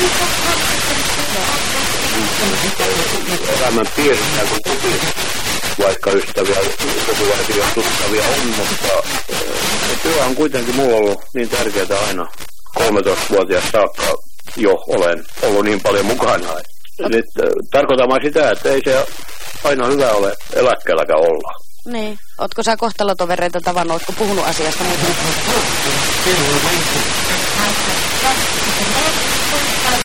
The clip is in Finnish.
Elämän piirissä kuin kukin, vaikka ystäviä, sukulaisia tuttavia on, mutta työ on kuitenkin mulla ollut niin tärkeää aina. 13-vuotias saakka jo olen ollut niin paljon mukana. Nyt tarkoitan sitä, että ei se aina hyvä ole eläkkeelläkään olla. Niin. Ootko sä kohtalotovereita tavannut? Ootko puhunut asiasta muuten?